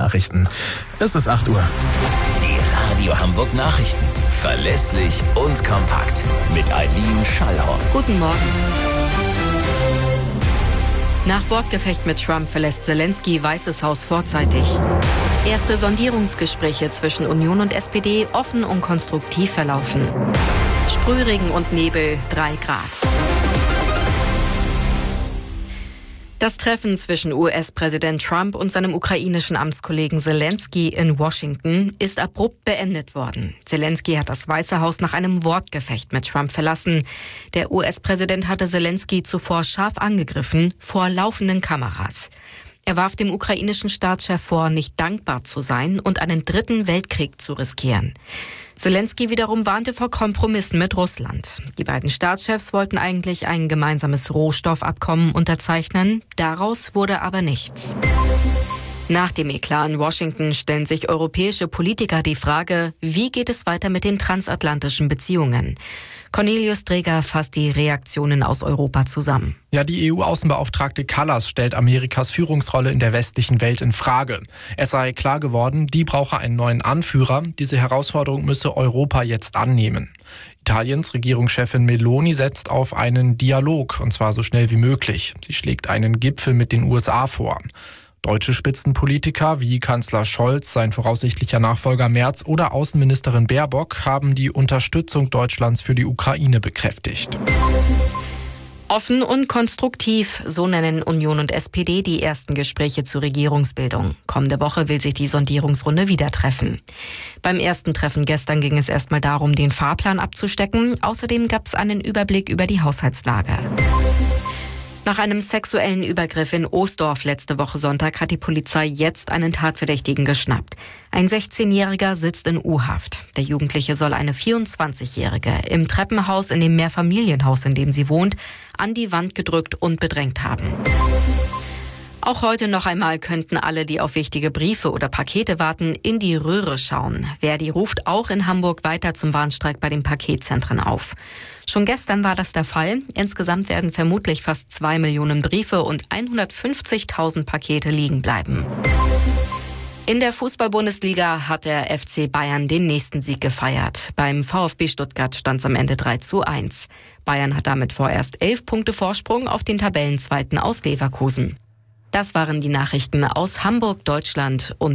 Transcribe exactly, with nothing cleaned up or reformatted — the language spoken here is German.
Nachrichten. Es ist acht Uhr. Die Radio Hamburg Nachrichten. Verlässlich und kompakt. Mit Eileen Schallhorn. Guten Morgen. Nach Wortgefecht mit Trump verlässt Zelensky Weißes Haus vorzeitig. Erste Sondierungsgespräche zwischen Union und S P D offen und konstruktiv verlaufen. Sprühregen und Nebel, drei Grad. Das Treffen zwischen U S-Präsident Trump und seinem ukrainischen Amtskollegen Zelensky in Washington ist abrupt beendet worden. Zelensky hat das Weiße Haus nach einem Wortgefecht mit Trump verlassen. Der U S-Präsident hatte Zelensky zuvor scharf angegriffen vor laufenden Kameras. Er warf dem ukrainischen Staatschef vor, nicht dankbar zu sein und einen dritten Weltkrieg zu riskieren. Zelensky wiederum warnte vor Kompromissen mit Russland. Die beiden Staatschefs wollten eigentlich ein gemeinsames Rohstoffabkommen unterzeichnen. Daraus wurde aber nichts. Nach dem Eklat in Washington stellen sich europäische Politiker die Frage, wie geht es weiter mit den transatlantischen Beziehungen? Cornelius Dreger fasst die Reaktionen aus Europa zusammen. Ja, die E U-Außenbeauftragte Kallas stellt Amerikas Führungsrolle in der westlichen Welt in Frage. Es sei klar geworden, die brauche einen neuen Anführer. Diese Herausforderung müsse Europa jetzt annehmen. Italiens Regierungschefin Meloni setzt auf einen Dialog, und zwar so schnell wie möglich. Sie schlägt einen Gipfel mit den U S A vor. Deutsche Spitzenpolitiker wie Kanzler Scholz, sein voraussichtlicher Nachfolger Merz oder Außenministerin Baerbock haben die Unterstützung Deutschlands für die Ukraine bekräftigt. Offen und konstruktiv, so nennen Union und S P D die ersten Gespräche zur Regierungsbildung. Kommende Woche will sich die Sondierungsrunde wieder treffen. Beim ersten Treffen gestern ging es erstmal darum, den Fahrplan abzustecken. Außerdem gab es einen Überblick über die Haushaltslage. Nach einem sexuellen Übergriff in Oostdorf letzte Woche Sonntag hat die Polizei jetzt einen Tatverdächtigen geschnappt. Ein sechzehnjähriger sitzt in U-Haft. Der Jugendliche soll eine vierundzwanzigjährige im Treppenhaus in dem Mehrfamilienhaus, in dem sie wohnt, an die Wand gedrückt und bedrängt haben. Auch heute noch einmal könnten alle, die auf wichtige Briefe oder Pakete warten, in die Röhre schauen. Verdi ruft auch in Hamburg weiter zum Warnstreik bei den Paketzentren auf. Schon gestern war das der Fall. Insgesamt werden vermutlich fast zwei Millionen Briefe und hundertfünfzigtausend Pakete liegen bleiben. In der Fußball-Bundesliga hat der F C Bayern den nächsten Sieg gefeiert. Beim VfB Stuttgart stand es am Ende drei zu eins. Bayern hat damit vorerst elf Punkte Vorsprung auf den Tabellenzweiten aus Leverkusen. Das waren die Nachrichten aus Hamburg, Deutschland und